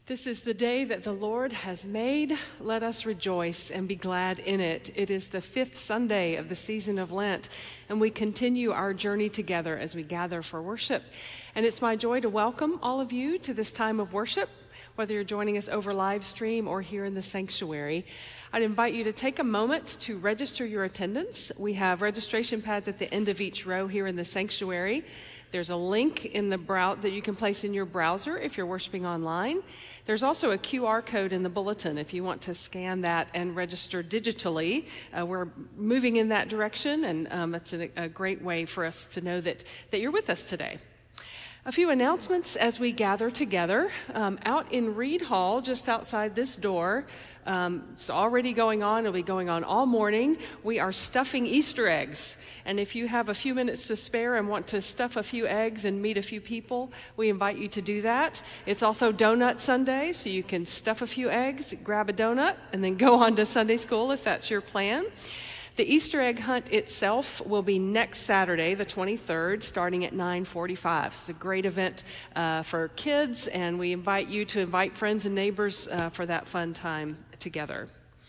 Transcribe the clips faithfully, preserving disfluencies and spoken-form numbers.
This is the day that the Lord has made. Let us rejoice and be glad in it. It is the fifth Sunday of the season of Lent, and we continue our journey together as we gather for worship. And it's my joy to welcome all of you to this time of worship, whether you're joining us over live stream or here in the sanctuary. I'd invite you to take a moment to register your attendance. We have registration pads at the end of each row here in the sanctuary. There's a link in the brow that you can place in your browser if you're worshiping online. There's also a Q R code in the bulletin if you want to scan that and register digitally. Uh, we're moving in that direction, and um, it's a, a great way for us to know that, that you're with us today. A few announcements as we gather together. Um, out in Reed Hall, just outside this door, um, it's already going on. It'll be going on all morning. We are stuffing Easter eggs. And if you have a few minutes to spare and want to stuff a few eggs and meet a few people, we invite you to do that. It's also Donut Sunday, so you can stuff a few eggs, grab a donut, and then go on to Sunday school if that's your plan. The Easter egg hunt itself will be next Saturday, the twenty-third, starting at nine forty-five. It's a great event uh, for kids, and we invite you to invite friends and neighbors uh, for that fun time together.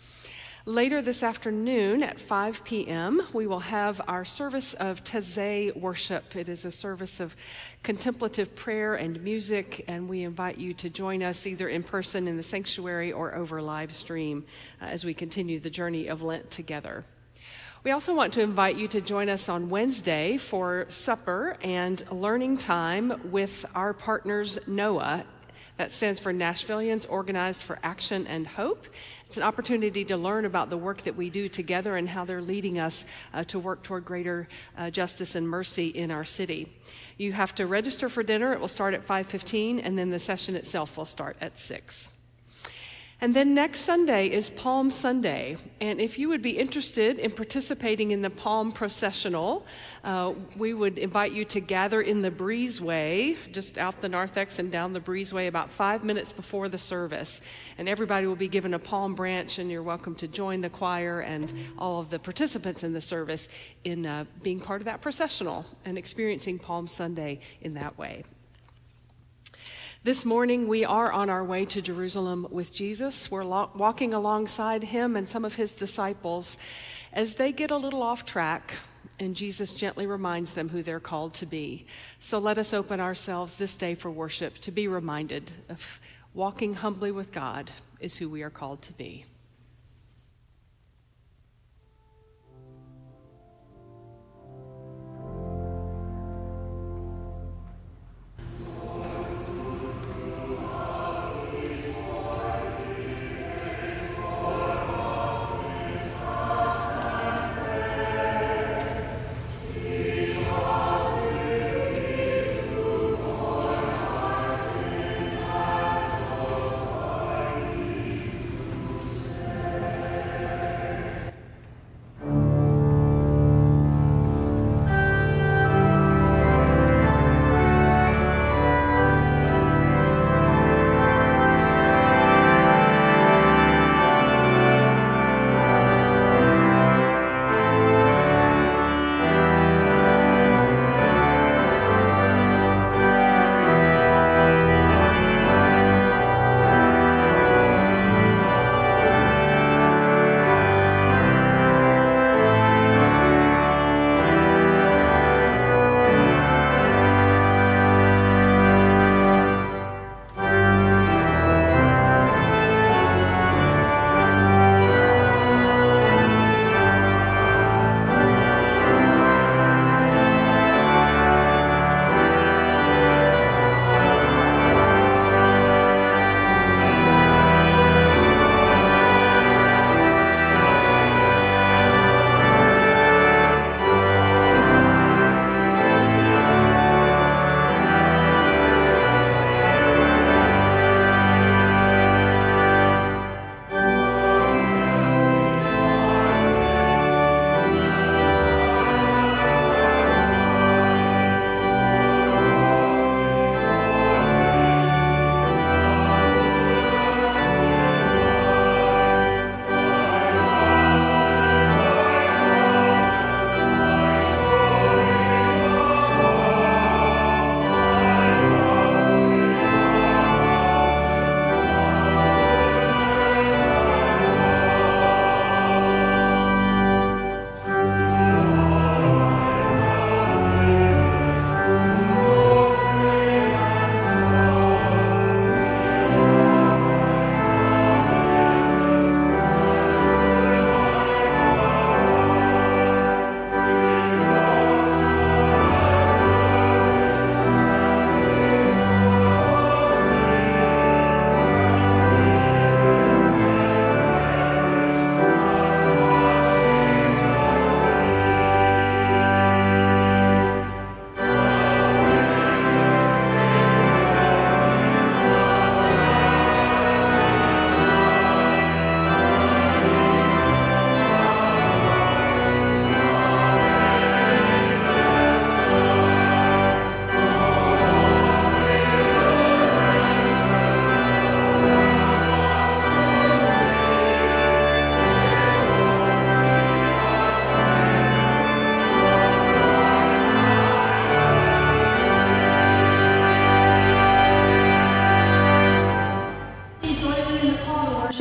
Later this afternoon at five p.m., we will have our service of Taizé worship. It is a service of contemplative prayer and music, and we invite you to join us either in person in the sanctuary or over live stream uh, as we continue the journey of Lent together. We also want to invite you to join us on Wednesday for supper and learning time with our partners, NOAH. That stands for Nashvillians Organized for Action and Hope. It's an opportunity to learn about the work that we do together and how they're leading us uh, to work toward greater uh, justice and mercy in our city. You have to register for dinner. It will start at five fifteen, and then the session itself will start at six. And then next Sunday is Palm Sunday, and if you would be interested in participating in the Palm Processional, uh, we would invite you to gather in the breezeway, just out the narthex and down the breezeway about five minutes before the service. And everybody will be given a palm branch, and you're welcome to join the choir and all of the participants in the service in uh, being part of that processional and experiencing Palm Sunday in that way. This morning, we are on our way to Jerusalem with Jesus. We're lo- walking alongside him and some of his disciples as they get a little off track, and Jesus gently reminds them who they're called to be. So let us open ourselves this day for worship to be reminded of walking humbly with God is who we are called to be.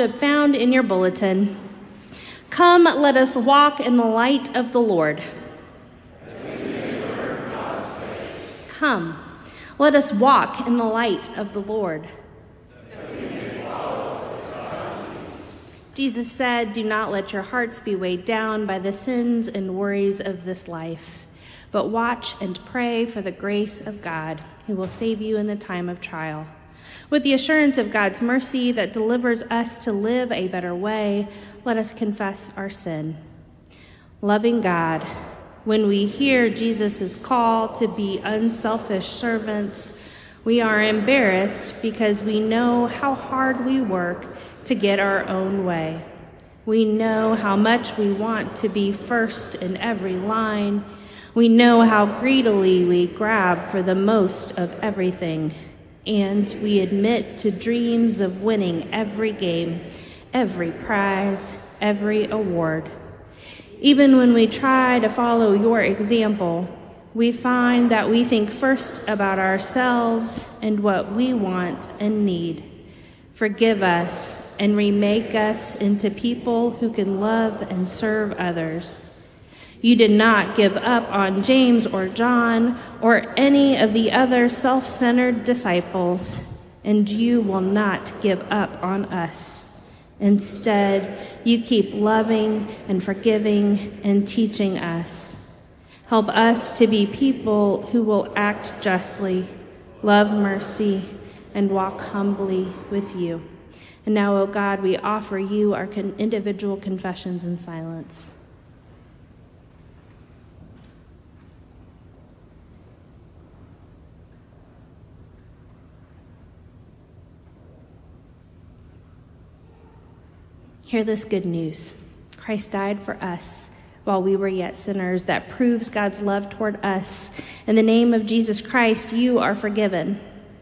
worship found in your bulletin. Come, let us walk in the light of the Lord. Come, let us walk in the light of the Lord. Jesus said, do not let your hearts be weighed down by the sins and worries of this life, but watch and pray for the grace of God, who will save you in the time of trial. With the assurance of God's mercy that delivers us to live a better way, let us confess our sin. Loving God, when we hear Jesus' call to be unselfish servants, we are embarrassed because we know how hard we work to get our own way. We know how much we want to be first in every line. We know how greedily we grab for the most of everything. And we admit to dreams of winning every game, every prize, every award. Even when we try to follow your example, we find that we think first about ourselves and what we want and need. Forgive us and remake us into people who can love and serve others. You did not give up on James or John or any of the other self-centered disciples, and you will not give up on us. Instead, you keep loving and forgiving and teaching us. Help us to be people who will act justly, love mercy, and walk humbly with you. And now, O God, we offer you our con- individual confessions in silence. Hear this good news. Christ died for us while we were yet sinners. That proves God's love toward us. In the name of Jesus Christ, you are forgiven.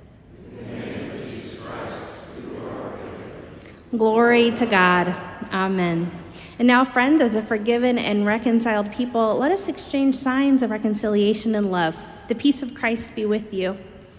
Glory to God. Amen. And now, friends, as a forgiven and reconciled people, let us exchange signs of reconciliation and love. The peace of Christ be with you.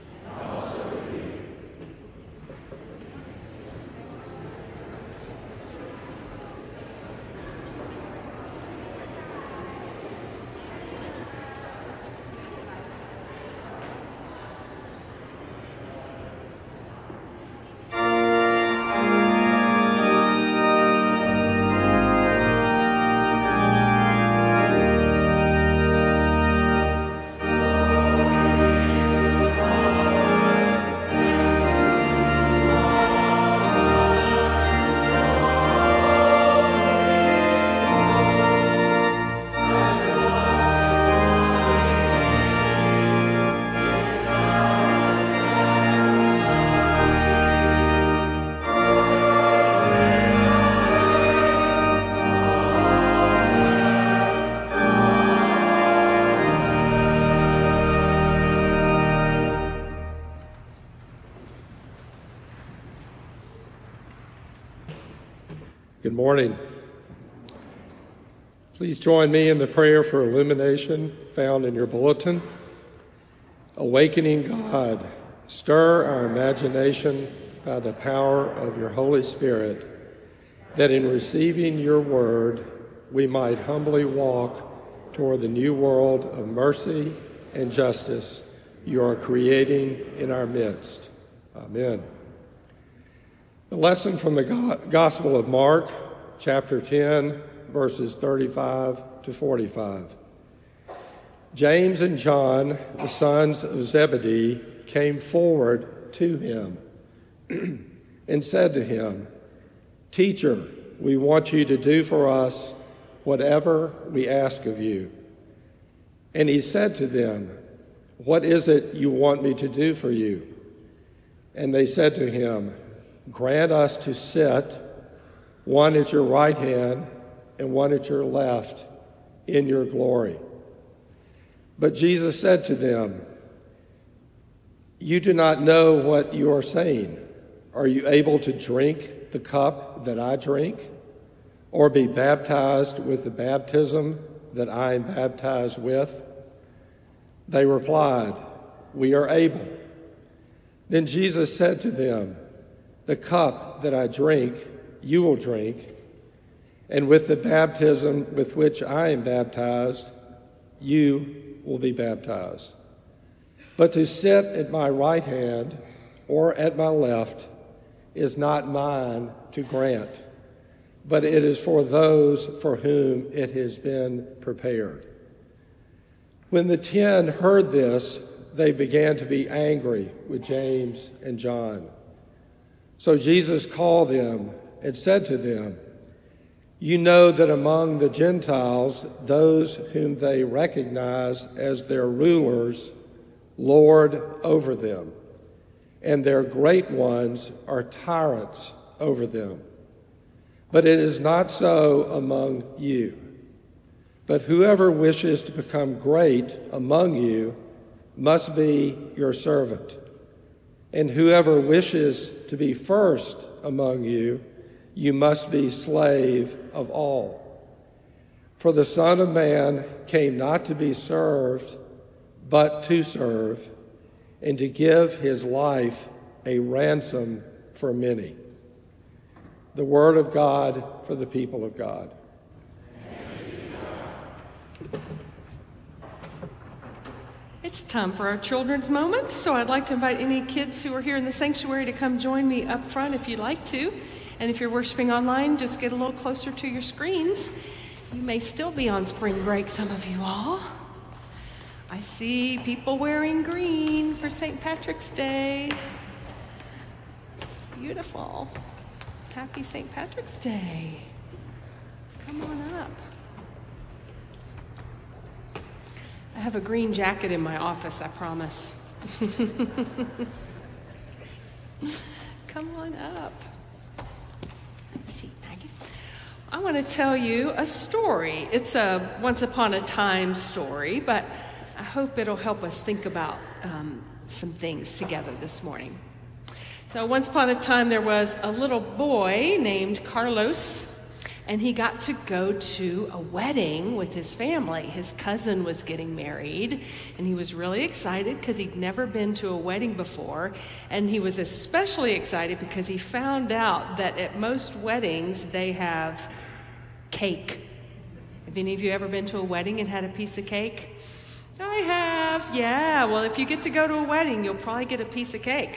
Good morning. Please join me in the prayer for illumination found in your bulletin. Awakening God, stir our imagination by the power of your Holy Spirit, that in receiving your word, we might humbly walk toward the new world of mercy and justice you are creating in our midst. Amen. The lesson from the Gospel of Mark, chapter ten, verses thirty-five to forty-five. James and John, the sons of Zebedee, came forward to him and said to him, "Teacher, we want you to do for us whatever we ask of you." And he said to them, "What is it you want me to do for you?" And they said to him, "Grant us to sit, one at your right hand and one at your left, in your glory." But Jesus said to them, "You do not know what you are saying. Are you able to drink the cup that I drink, or be baptized with the baptism that I am baptized with?" They replied, "We are able." Then Jesus said to them, "The cup that I drink, you will drink, and with the baptism with which I am baptized, you will be baptized. But to sit at my right hand or at my left is not mine to grant, but it is for those for whom it has been prepared." When the ten heard this, they began to be angry with James and John. So Jesus called them and said to them, "You know that among the Gentiles, those whom they recognize as their rulers lord over them, and their great ones are tyrants over them. But it is not so among you. But whoever wishes to become great among you must be your servant, and whoever wishes to be first among you, you must be slave of all. For the Son of Man came not to be served, but to serve, and to give his life a ransom for many." The word of God for the people of God. It's time for our children's moment, so I'd like to invite any kids who are here in the sanctuary to come join me up front if you'd like to. And if you're worshiping online, just get a little closer to your screens. You may still be on spring break, some of you all. I see people wearing green for Saint Patrick's Day. Beautiful. Happy Saint Patrick's Day. Come on up. I have a green jacket in my office, I promise. Come on up. See, Maggie. I want to tell you a story. It's a once upon a time story, but I hope it'll help us think about um, some things together this morning. So once upon a time, there was a little boy named Carlos, and he got to go to a wedding with his family. His cousin was getting married, and he was really excited because he'd never been to a wedding before. And he was especially excited because he found out that at most weddings, they have cake. Have any of you ever been to a wedding and had a piece of cake? I have, yeah. Well, if you get to go to a wedding, you'll probably get a piece of cake.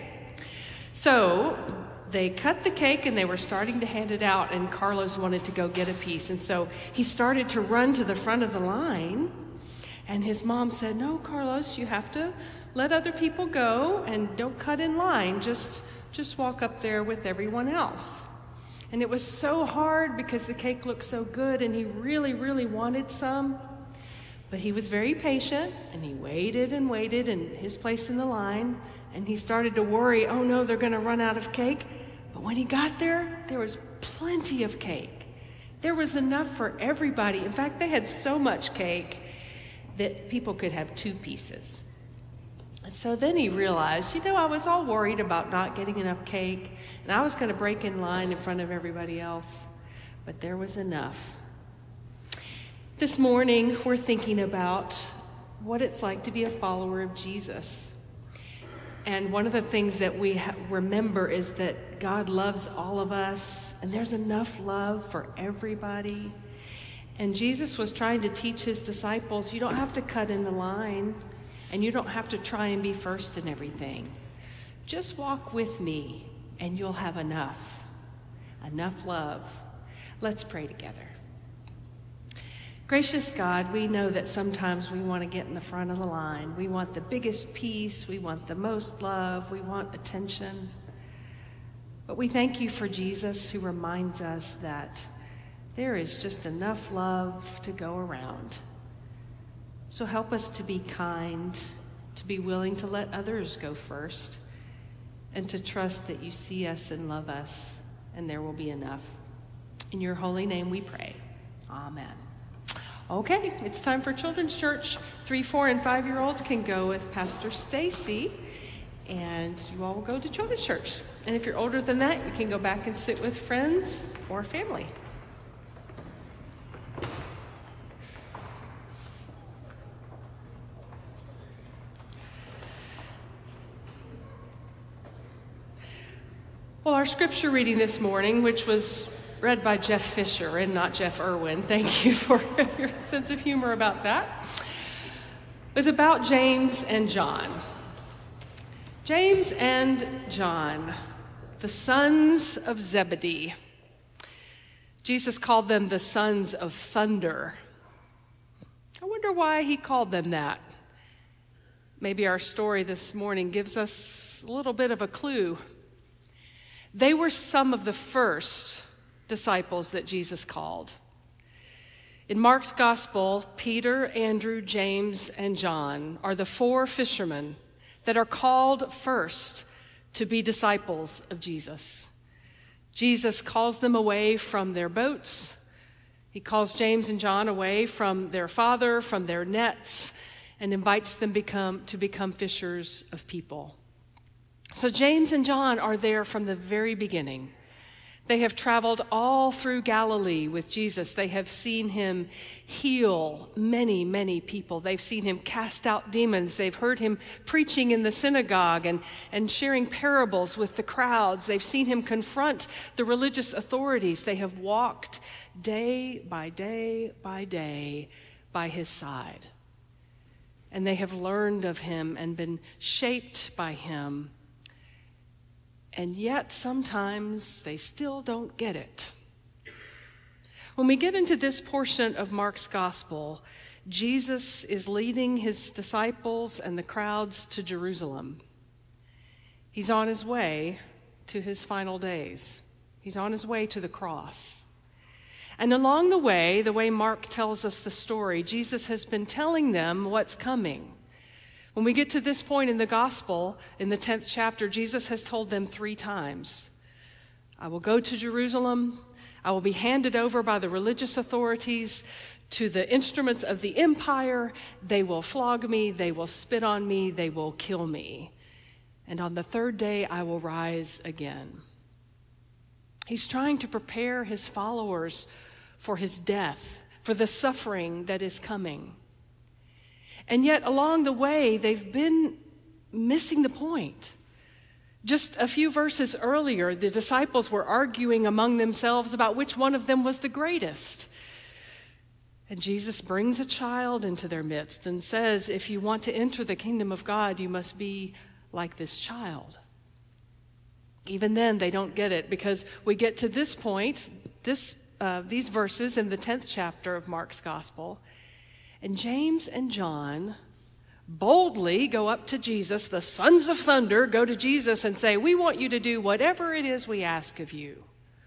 So they cut the cake and they were starting to hand it out, and Carlos wanted to go get a piece. And so he started to run to the front of the line, and his mom said, "No, Carlos, you have to let other people go and don't cut in line. Just, just walk up there with everyone else." And it was so hard because the cake looked so good and he really, really wanted some. But he was very patient, and he waited and waited in his place in the line, and he started to worry, oh no, they're gonna run out of cake. But when he got there, there was plenty of cake. There was enough for everybody. In fact, they had so much cake that people could have two pieces. And so then he realized, you know, I was all worried about not getting enough cake, and I was gonna break in line in front of everybody else, but there was enough. This morning, we're thinking about what it's like to be a follower of Jesus. And one of the things that we ha- remember is that God loves all of us, and there's enough love for everybody. And Jesus was trying to teach his disciples, you don't have to cut in the line, and you don't have to try and be first in everything. Just walk with me, and you'll have enough, enough love. Let's pray together. Gracious God, we know that sometimes we want to get in the front of the line. We want the biggest piece. We want the most love. We want attention. But we thank you for Jesus, who reminds us that there is just enough love to go around. So help us to be kind, to be willing to let others go first, and to trust that you see us and love us, and there will be enough. In your holy name we pray. Amen. Okay, it's time for Children's Church. Three, four, and five-year-olds can go with Pastor Stacy, and you all will go to Children's Church. And if you're older than that, you can go back and sit with friends or family. Well, our scripture reading this morning, which was read by Jeff Fisher and not Jeff Irwin. Thank you for your sense of humor about that. It's about James and John. James and John, the sons of Zebedee. Jesus called them the sons of thunder. I wonder why he called them that. Maybe our story this morning gives us a little bit of a clue. They were some of the first disciples that Jesus called. In Mark's gospel, Peter, Andrew, James, and John are the four fishermen that are called first to be disciples of Jesus. Jesus calls them away from their boats. He calls James and John away from their father, from their nets, and invites them become, to become fishers of people. So James and John are there from the very beginning. They have traveled all through Galilee with Jesus. They have seen him heal many, many people. They've seen him cast out demons. They've heard him preaching in the synagogue and, and sharing parables with the crowds. They've seen him confront the religious authorities. They have walked day by day by day by his side. And they have learned of him and been shaped by him. And yet, sometimes they still don't get it. When we get into this portion of Mark's gospel, Jesus is leading his disciples and the crowds to Jerusalem. He's on his way to his final days. He's on his way to the cross. And along the way, the way Mark tells us the story, Jesus has been telling them what's coming. When we get to this point in the gospel, in the tenth chapter, Jesus has told them three times, I will go to Jerusalem, I will be handed over by the religious authorities to the instruments of the empire, they will flog me, they will spit on me, they will kill me. And on the third day, I will rise again. He's trying to prepare his followers for his death, for the suffering that is coming. And yet, along the way, they've been missing the point. Just a few verses earlier, the disciples were arguing among themselves about which one of them was the greatest. And Jesus brings a child into their midst and says, if you want to enter the kingdom of God, you must be like this child. Even then, they don't get it, because we get to this point, this, uh, these verses in the tenth chapter of Mark's gospel, and James and John boldly go up to Jesus, the sons of thunder go to Jesus and say, we want you to do whatever it is we ask of you.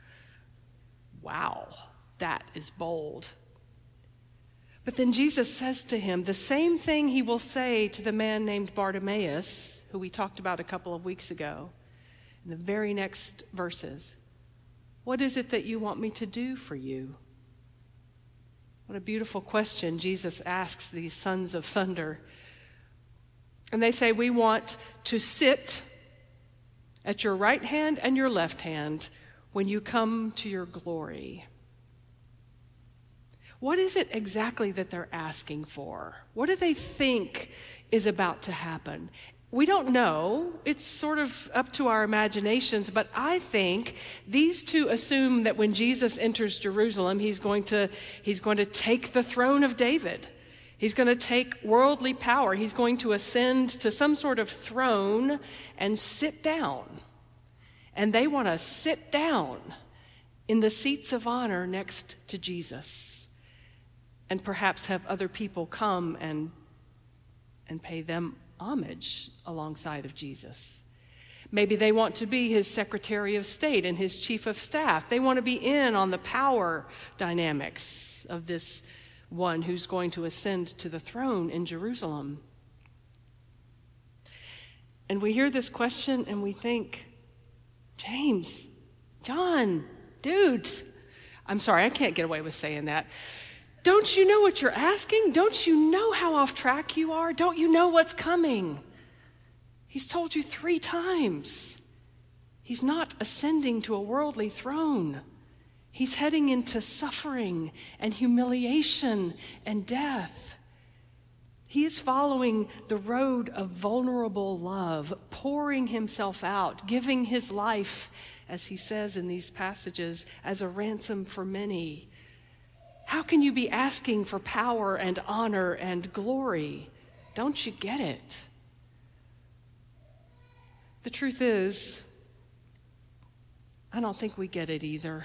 Wow, that is bold. But then Jesus says to him the same thing he will say to the man named Bartimaeus, who we talked about a couple of weeks ago, in the very next verses. What is it that you want me to do for you? What a beautiful question Jesus asks these sons of thunder. And they say, we want to sit at your right hand and your left hand when you come to your glory. What is it exactly that they're asking for? What do they think is about to happen? We don't know. It's sort of up to our imaginations, but I think these two assume that when Jesus enters Jerusalem, he's going to, he's going to take the throne of David. He's going to take worldly power. He's going to ascend to some sort of throne and sit down. And they want to sit down in the seats of honor next to Jesus, and perhaps have other people come and, and pay them homage alongside of Jesus. Maybe they want to be his Secretary of State and his Chief of Staff. They want to be in on the power dynamics of this one who's going to ascend to the throne in Jerusalem. And we hear this question and we think, James, John, dudes, I'm sorry, I can't get away with saying that. Don't you know what you're asking? Don't you know how off track you are? Don't you know what's coming? He's told you three times. He's not ascending to a worldly throne. He's heading into suffering and humiliation and death. He is following the road of vulnerable love, pouring himself out, giving his life, as he says in these passages, as a ransom for many. How can you be asking for power and honor and glory? Don't you get it? The truth is, I don't think we get it either.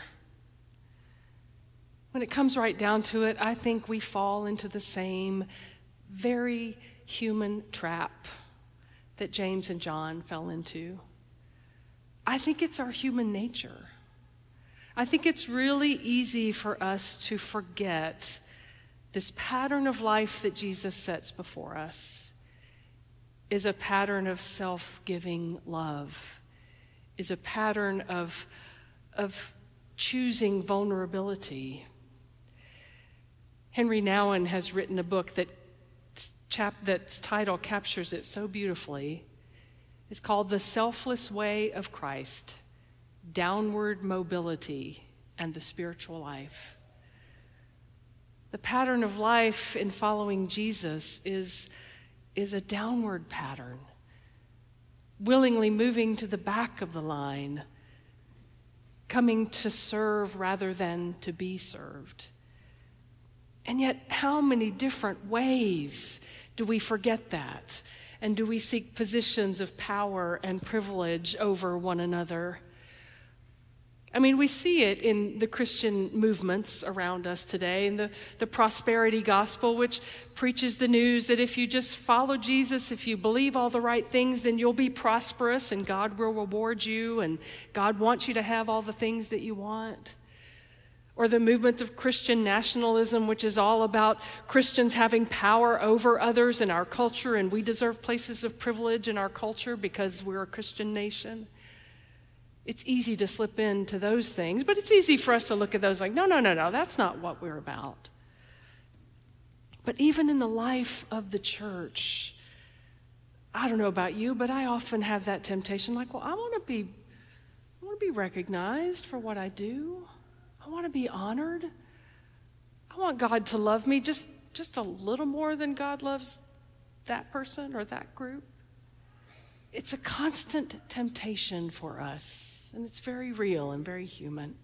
When it comes right down to it, I think we fall into the same very human trap that James and John fell into. I think it's our human nature. I think it's really easy for us to forget this pattern of life that Jesus sets before us is a pattern of self-giving love, is a pattern of, of choosing vulnerability. Henry Nouwen has written a book that chap, that's title captures it so beautifully. It's called The Selfless Way of Christ, Downward Mobility and the Spiritual Life. The pattern of life in following Jesus is, is a downward pattern, willingly moving to the back of the line, coming to serve rather than to be served. And yet, how many different ways do we forget that? And do we seek positions of power and privilege over one another? I mean, we see it in the Christian movements around us today, in the, the prosperity gospel, which preaches the news that if you just follow Jesus, if you believe all the right things, then you'll be prosperous and God will reward you and God wants you to have all the things that you want. Or the movement of Christian nationalism, which is all about Christians having power over others in our culture, and we deserve places of privilege in our culture because we're a Christian nation. It's easy to slip into those things, but it's easy for us to look at those like, no, no, no, no, that's not what we're about. But even in the life of the church, I don't know about you, but I often have that temptation, like, well, I want to be, I want to be recognized for what I do. I want to be honored. I want God to love me just, just a little more than God loves that person or that group. It's a constant temptation for us, and it's very real and very human.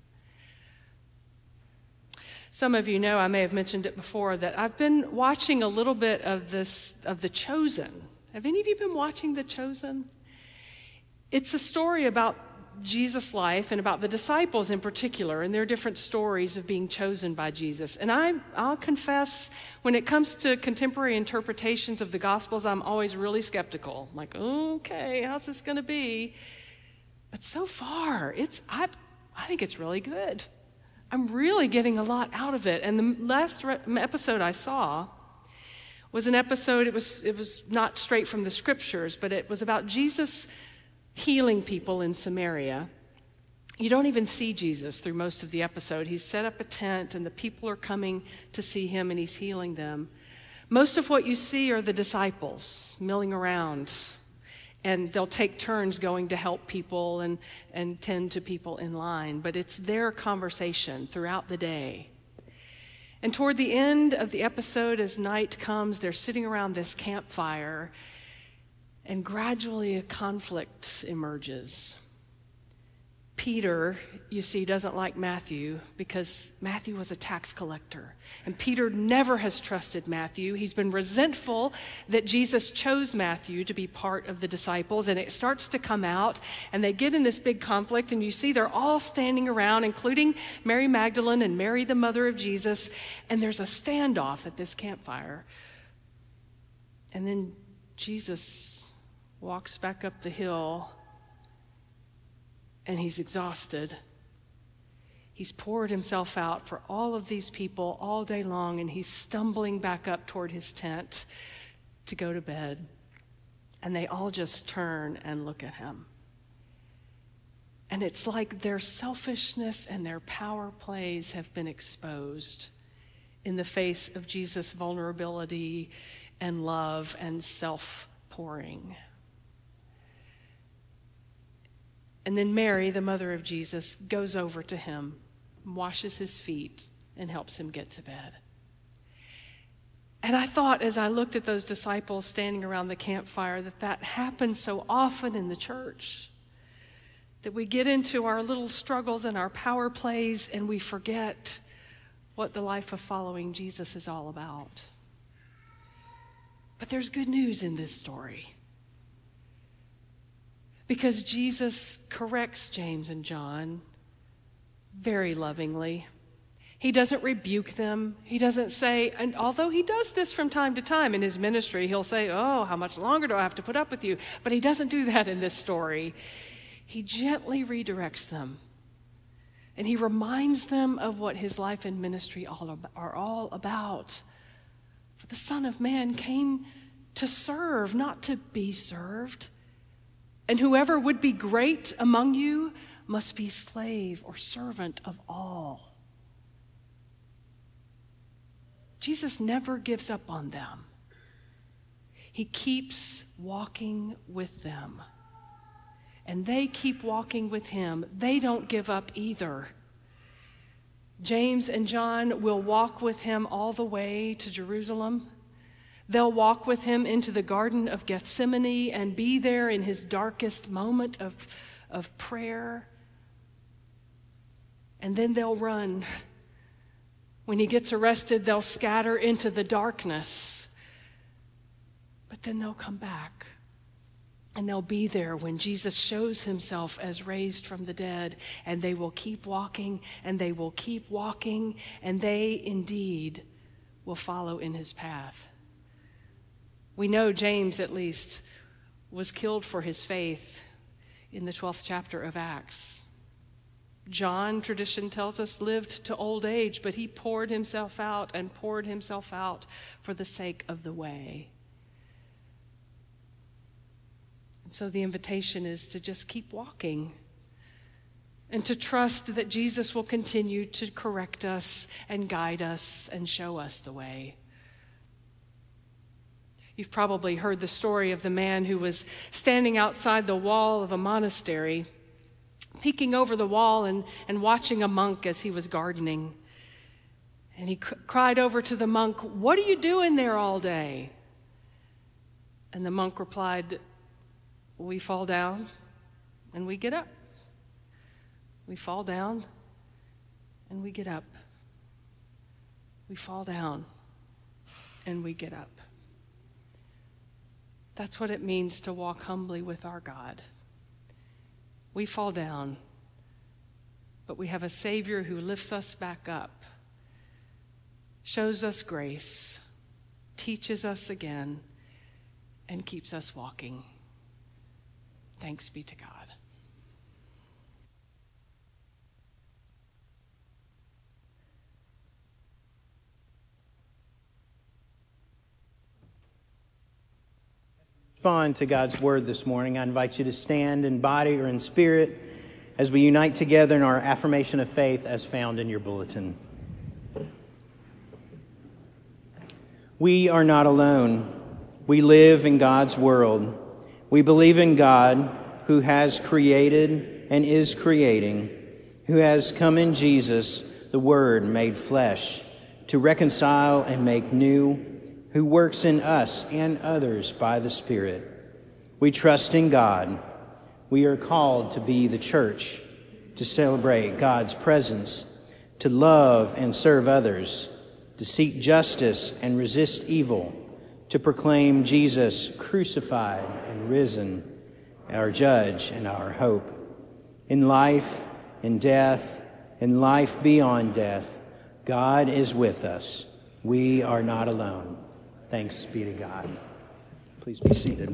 Some of you know, I may have mentioned it before, that I've been watching a little bit of this, of The Chosen. Have any of you been watching The Chosen? It's a story about Jesus' life and about the disciples in particular and their different stories of being chosen by Jesus. And I, I'll confess, when it comes to contemporary interpretations of the Gospels, I'm always really skeptical. I'm like, okay, how's this going to be? But so far, it's I, I think it's really good. I'm really getting a lot out of it. And the last re- episode I saw was an episode, it was, it was not straight from the scriptures, but it was about Jesus healing people in Samaria. You don't even see Jesus through most of the episode. He's set up a tent and the people are coming to see him and he's healing them. Most of what you see are the disciples milling around, and they'll take turns going to help people and, and tend to people in line, but it's their conversation throughout the day. And toward the end of the episode, as night comes, they're sitting around this campfire, and gradually a conflict emerges. Peter, you see, doesn't like Matthew because Matthew was a tax collector. And Peter never has trusted Matthew. He's been resentful that Jesus chose Matthew to be part of the disciples. And it starts to come out, and they get in this big conflict. And you see they're all standing around, including Mary Magdalene and Mary, the mother of Jesus. And there's a standoff at this campfire. And then Jesus walks back up the hill, and he's exhausted. He's poured himself out for all of these people all day long, and he's stumbling back up toward his tent to go to bed. And they all just turn and look at him. And it's like their selfishness and their power plays have been exposed in the face of Jesus' vulnerability and love and self-pouring. And then Mary, the mother of Jesus, goes over to him, washes his feet, and helps him get to bed. And I thought, as I looked at those disciples standing around the campfire, that that happens so often in the church, that we get into our little struggles and our power plays and we forget what the life of following Jesus is all about. But there's good news in this story, because Jesus corrects James and John very lovingly. He doesn't rebuke them. He doesn't say, and although he does this from time to time in his ministry, he'll say, oh, how much longer do I have to put up with you? But he doesn't do that in this story. He gently redirects them, and he reminds them of what his life and ministry all ab- are all about. For the Son of Man came to serve, not to be served. And whoever would be great among you must be slave or servant of all. Jesus never gives up on them. He keeps walking with them. And they keep walking with him. They don't give up either. James and John will walk with him all the way to Jerusalem. They'll walk with him into the Garden of Gethsemane and be there in his darkest moment of, of prayer. And then they'll run. When he gets arrested, they'll scatter into the darkness. But then they'll come back. And they'll be there when Jesus shows himself as raised from the dead. And they will keep walking, and they will keep walking, and they indeed will follow in his path. We know James, at least, was killed for his faith in the twelfth chapter of Acts. John, tradition tells us, lived to old age, but he poured himself out and poured himself out for the sake of the way. And so the invitation is to just keep walking and to trust that Jesus will continue to correct us and guide us and show us the way. You've probably heard the story of the man who was standing outside the wall of a monastery, peeking over the wall and, and watching a monk as he was gardening. And he c- cried over to the monk, "What are you doing there all day?" And the monk replied, "We fall down and we get up. We fall down and we get up. We fall down and we get up." That's what it means to walk humbly with our God. We fall down, but we have a Savior who lifts us back up, shows us grace, teaches us again, and keeps us walking. Thanks be to God. Respond to God's word this morning. I invite you to stand in body or in spirit as we unite together in our affirmation of faith as found in your bulletin. We are not alone. We live in God's world. We believe in God, who has created and is creating, who has come in Jesus, the Word made flesh, to reconcile and make new, who works in us and others by the Spirit. We trust in God. We are called to be the church, to celebrate God's presence, to love and serve others, to seek justice and resist evil, to proclaim Jesus crucified and risen, our judge and our hope. In life, in death, in life beyond death, God is with us. We are not alone. Thanks be to God. Please be seated.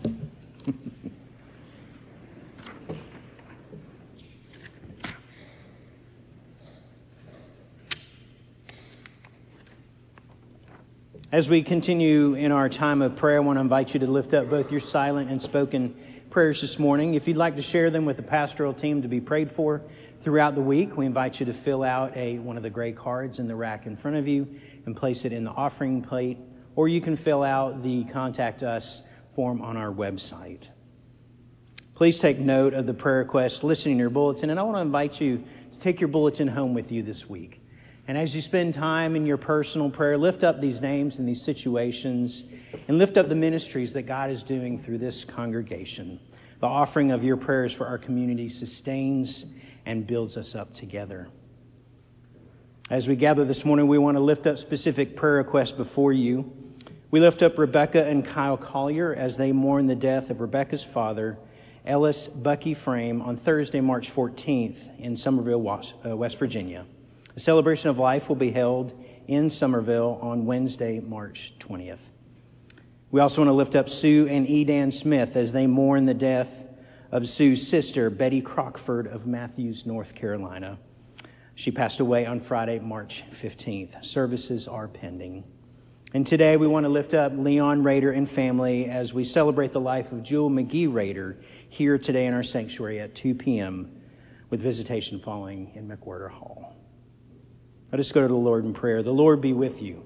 As we continue in our time of prayer, I want to invite you to lift up both your silent and spoken prayers this morning. If you'd like to share them with the pastoral team to be prayed for throughout the week, we invite you to fill out a one of the gray cards in the rack in front of you and place it in the offering plate, or you can fill out the Contact Us form on our website. Please take note of the prayer requests listed in your bulletin, and I want to invite you to take your bulletin home with you this week And as you spend time in your personal prayer, lift up these names and these situations and lift up the ministries that God is doing through this congregation. The offering of your prayers for our community sustains and builds us up together. As we gather this morning, we want to lift up specific prayer requests before you. We lift up Rebecca and Kyle Collier as they mourn the death of Rebecca's father, Ellis Bucky Frame, on Thursday, March fourteenth in Somerville, West Virginia. A celebration of life will be held in Somerville on Wednesday, March twentieth. We also want to lift up Sue and Edan Smith as they mourn the death of Sue's sister, Betty Crockford of Matthews, North Carolina. She passed away on Friday, March fifteenth. Services are pending. And today we want to lift up Leon Rader and family as we celebrate the life of Jewel McGee Rader here today in our sanctuary at two p.m. with visitation following in McWhirter Hall. Let us go to the Lord in prayer. The Lord be with you.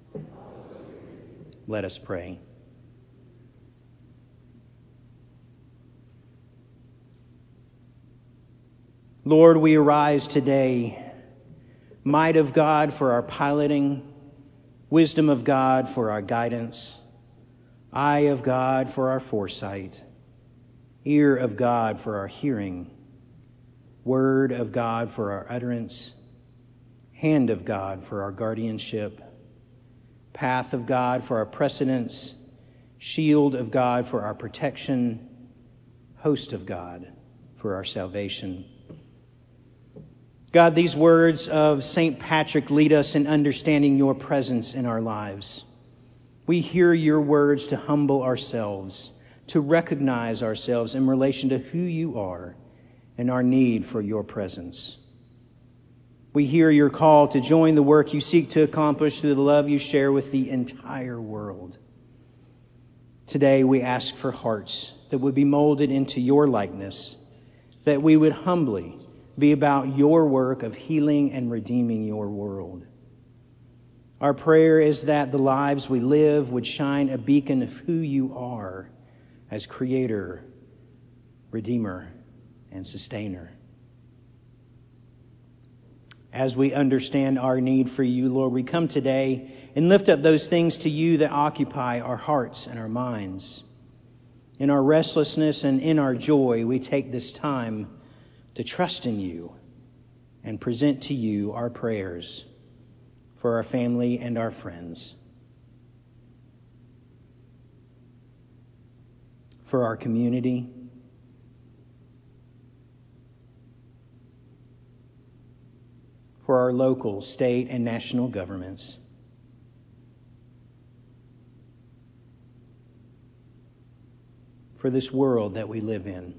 Let us pray. Lord, we arise today, might of God for our piloting, wisdom of God for our guidance, eye of God for our foresight, ear of God for our hearing, word of God for our utterance, hand of God for our guardianship, path of God for our precedence, shield of God for our protection, host of God for our salvation. God, these words of Saint Patrick lead us in understanding your presence in our lives. We hear your words to humble ourselves, to recognize ourselves in relation to who you are and our need for your presence. We hear your call to join the work you seek to accomplish through the love you share with the entire world. Today we ask for hearts that would be molded into your likeness, that we would humbly be about your work of healing and redeeming your world. Our prayer is that the lives we live would shine a beacon of who you are as Creator, Redeemer, and Sustainer. As we understand our need for you, Lord, we come today and lift up those things to you that occupy our hearts and our minds. In our restlessness and in our joy, we take this time to trust in you and present to you our prayers for our family and our friends, for our community, for our local, state, and national governments, for this world that we live in.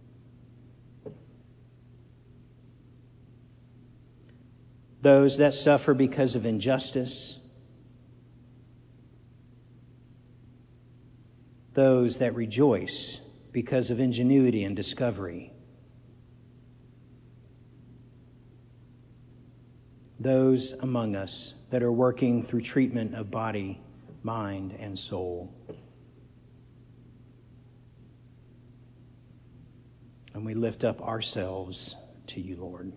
Those that suffer because of injustice, those that rejoice because of ingenuity and discovery, those among us that are working through treatment of body, mind, and soul. And we lift up ourselves to you, Lord.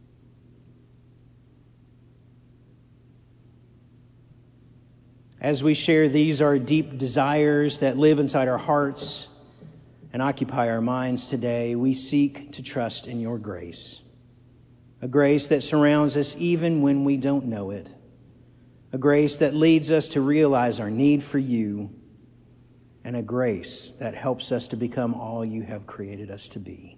As we share these, our deep desires that live inside our hearts and occupy our minds today, we seek to trust in your grace. A grace that surrounds us even when we don't know it. A grace that leads us to realize our need for you. And a grace that helps us to become all you have created us to be.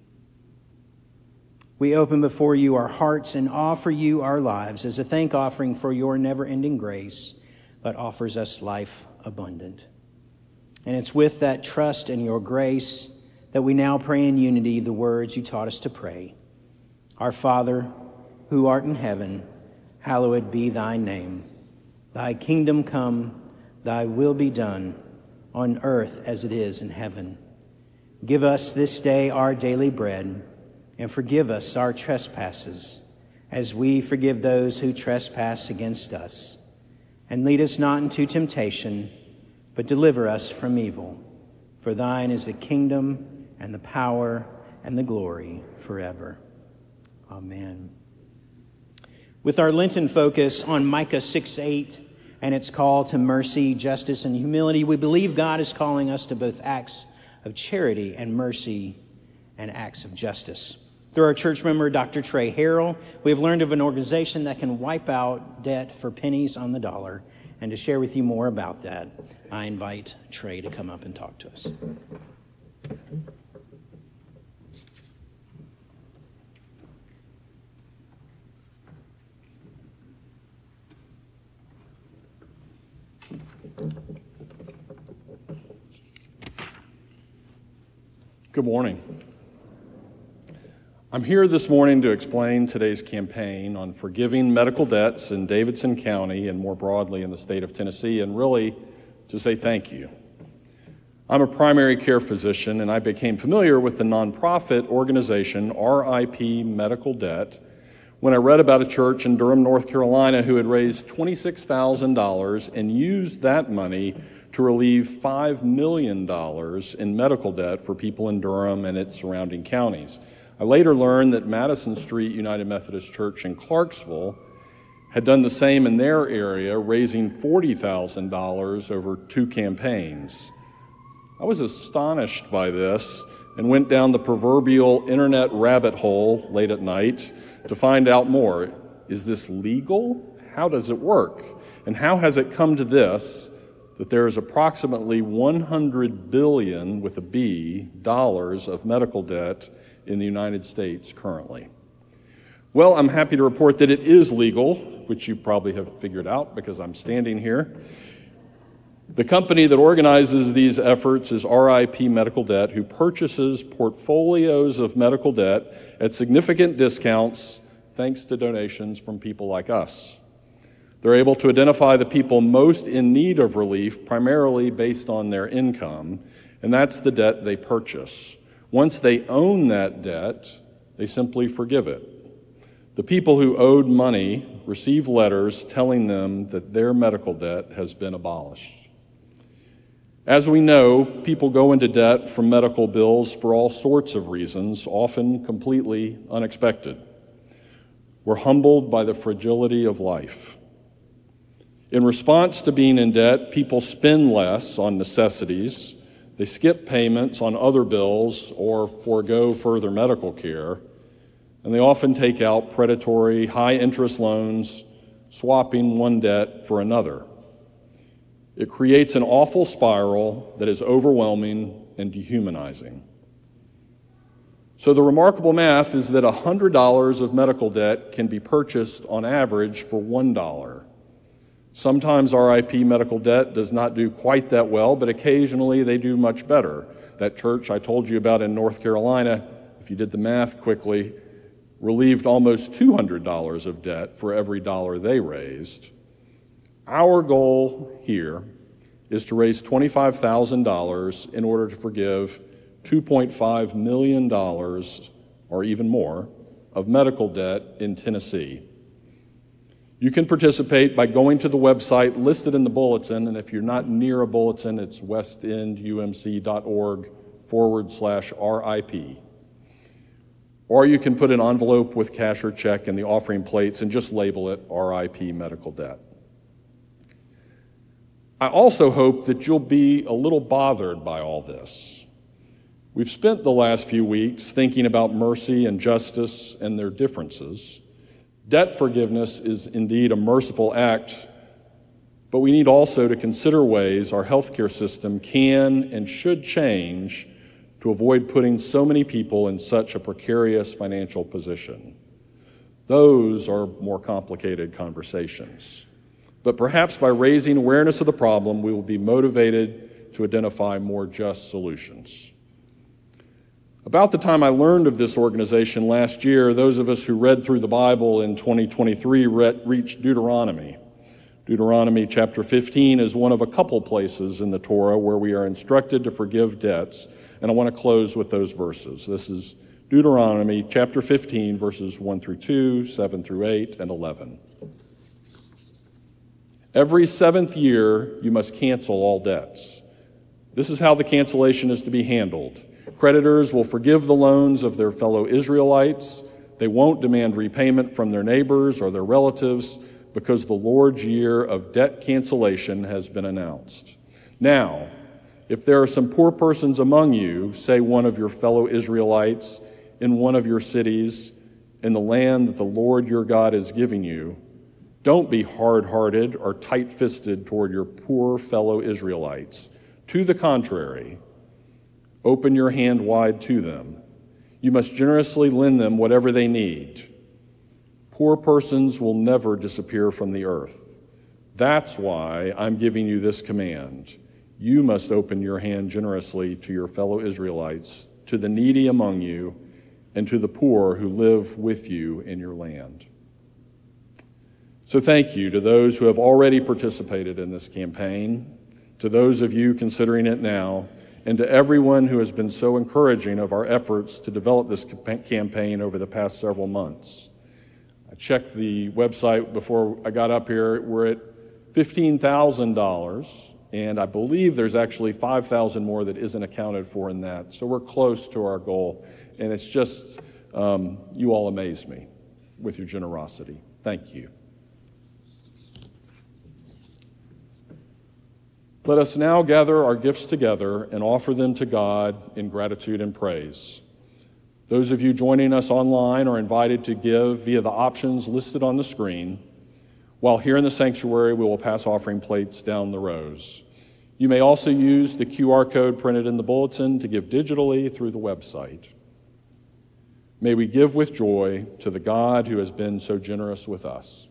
We open before you our hearts and offer you our lives as a thank offering for your never-ending grace, but offers us life abundant. And it's with that trust in your grace that we now pray in unity the words you taught us to pray. Our Father, who art in heaven, hallowed be thy name. Thy kingdom come, thy will be done, on earth as it is in heaven. Give us this day our daily bread, and forgive us our trespasses, as we forgive those who trespass against us. And lead us not into temptation, but deliver us from evil. For thine is the kingdom and the power and the glory forever. Amen. With our Lenten focus on Micah six eight and its call to mercy, justice, and humility, we believe God is calling us to both acts of charity and mercy and acts of justice. Through our church member, Doctor Trey Harrell, we have learned of an organization that can wipe out debt for pennies on the dollar. And to share with you more about that, I invite Trey to come up and talk to us. Good morning. I'm here this morning to explain today's campaign on forgiving medical debts in Davidson County and more broadly in the state of Tennessee, and really to say thank you. I'm a primary care physician, and I became familiar with the nonprofit organization R I P Medical Debt when I read about a church in Durham, North Carolina, who had raised twenty-six thousand dollars and used that money to relieve five million dollars in medical debt for people in Durham and its surrounding counties. I later learned that Madison Street United Methodist Church in Clarksville had done the same in their area, raising forty thousand dollars over two campaigns. I was astonished by this and went down the proverbial internet rabbit hole late at night to find out more. Is this legal? How does it work? And how has it come to this, that there is approximately one hundred billion, with a B, dollars of medical debt in the United States currently? Well, I'm happy to report that it is legal, which you probably have figured out because I'm standing here. The company that organizes these efforts is R I P Medical Debt, who purchases portfolios of medical debt at significant discounts thanks to donations from people like us. They're able to identify the people most in need of relief primarily based on their income, and that's the debt they purchase. Once they own that debt, they simply forgive it. The people who owed money receive letters telling them that their medical debt has been abolished. As we know, people go into debt from medical bills for all sorts of reasons, often completely unexpected. We're humbled by the fragility of life. In response to being in debt, people spend less on necessities. They skip payments on other bills or forego further medical care, and they often take out predatory, high-interest loans, swapping one debt for another. It creates an awful spiral that is overwhelming and dehumanizing. So the remarkable math is that one hundred dollars of medical debt can be purchased on average for one dollar. Sometimes R I P Medical Debt does not do quite that well, but occasionally they do much better. That church I told you about in North Carolina, if you did the math quickly, relieved almost two hundred dollars of debt for every dollar they raised. Our goal here is to raise twenty-five thousand dollars in order to forgive two point five million dollars, or even more, of medical debt in Tennessee. You can participate by going to the website listed in the bulletin, and if you're not near a bulletin, it's westendumc.org forward slash RIP. Or you can put an envelope with cash or check in the offering plates and just label it R I P Medical Debt. I also hope that you'll be a little bothered by all this. We've spent the last few weeks thinking about mercy and justice and their differences. Debt forgiveness is indeed a merciful act, but we need also to consider ways our healthcare system can and should change to avoid putting so many people in such a precarious financial position. Those are more complicated conversations. But perhaps by raising awareness of the problem, we will be motivated to identify more just solutions. About the time I learned of this organization last year, those of us who read through the Bible in twenty twenty-three re- reached Deuteronomy. Deuteronomy chapter fifteen is one of a couple places in the Torah where we are instructed to forgive debts, and I want to close with those verses. This is Deuteronomy chapter fifteen, verses one through two, seven through eight, and eleven. Every seventh year, you must cancel all debts. This is how the cancellation is to be handled. Creditors will forgive the loans of their fellow Israelites. They won't demand repayment from their neighbors or their relatives because the Lord's year of debt cancellation has been announced. Now, if there are some poor persons among you, say one of your fellow Israelites in one of your cities, in the land that the Lord your God is giving you, don't be hard-hearted or tight-fisted toward your poor fellow Israelites. To the contrary, open your hand wide to them. You must generously lend them whatever they need. Poor persons will never disappear from the earth. That's why I'm giving you this command. You must open your hand generously to your fellow Israelites, to the needy among you, and to the poor who live with you in your land. So thank you to those who have already participated in this campaign, to those of you considering it now, and to everyone who has been so encouraging of our efforts to develop this campaign over the past several months. I checked the website before I got up here. We're at fifteen thousand dollars, and I believe there's actually five thousand dollars more that isn't accounted for in that. So we're close to our goal, and it's just, um, you all amaze me with your generosity. Thank you. Let us now gather our gifts together and offer them to God in gratitude and praise. Those of you joining us online are invited to give via the options listed on the screen, while here in the sanctuary we will pass offering plates down the rows. You may also use the Q R code printed in the bulletin to give digitally through the website. May we give with joy to the God who has been so generous with us.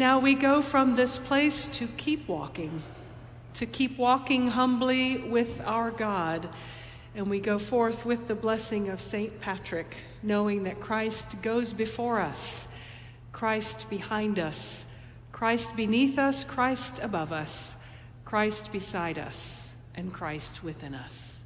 now we go from this place to keep walking, to keep walking humbly with our God. And we go forth with the blessing of Saint Patrick, knowing that Christ goes before us, Christ behind us, Christ beneath us, Christ above us, Christ beside us, and Christ within us.